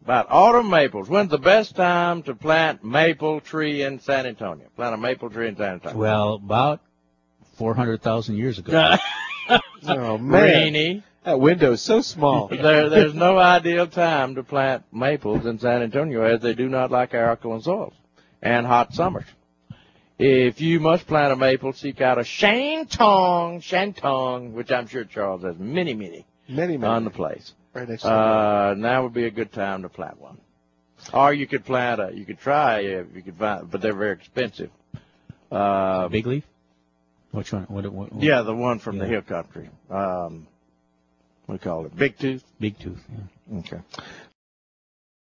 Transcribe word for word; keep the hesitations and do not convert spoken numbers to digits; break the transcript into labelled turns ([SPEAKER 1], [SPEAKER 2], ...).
[SPEAKER 1] about autumn maples. When's the best time to plant maple tree in San Antonio? Plant a maple tree in San Antonio.
[SPEAKER 2] Well, about four hundred thousand years ago.
[SPEAKER 3] Oh, man.
[SPEAKER 1] Rainy.
[SPEAKER 3] That window's so small.
[SPEAKER 1] There, there's no ideal time to plant maples in San Antonio, as they do not like our alkaline soils and hot summers. If you must plant a maple, seek out a Shantung, Shantung, which I'm sure Charles has many, many,
[SPEAKER 3] Many, many.
[SPEAKER 1] on the place.
[SPEAKER 3] Right next to the
[SPEAKER 1] Uh, now would be a good time to plant one. Or you could plant a, you could try, if you could find, but they're very expensive. Uh,
[SPEAKER 2] Big leaf? Which one? What, what, what?
[SPEAKER 1] yeah, the one from
[SPEAKER 2] Yeah.
[SPEAKER 1] the hill country. Um, what do you call it? Big tooth?
[SPEAKER 2] Big tooth. Yeah.
[SPEAKER 1] Okay.